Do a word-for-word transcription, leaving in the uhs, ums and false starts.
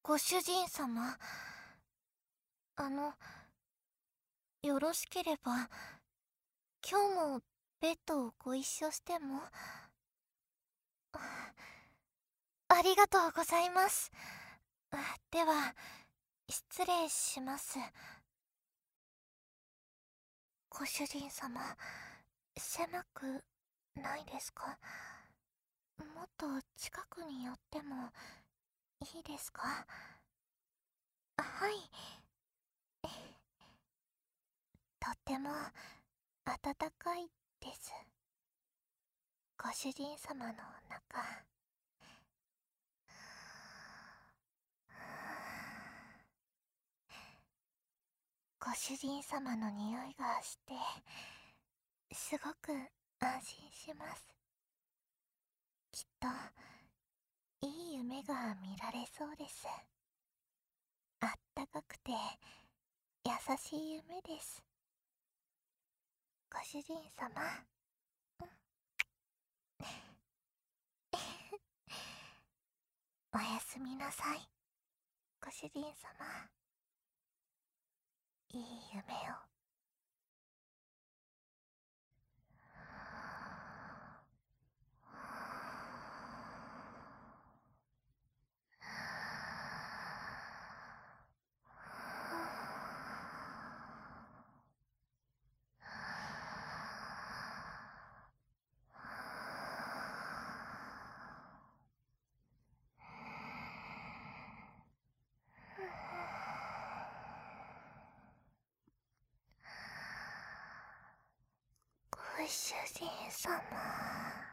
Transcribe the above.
ご主人様、あの、よろしければ今日もベッドをご一緒しても。ありがとうございます。では失礼します。ご主人様、狭くないですか？もっと近くに寄ってもいいですか？はい。とっても暖かいです。ご主人様の中。ご主人様の匂いがしてすごく安心します。きっといい夢が見られそうです。あったかくて優しい夢です。ご主人様、おやすみなさい。ご主人様、いい夢を。ご主人様。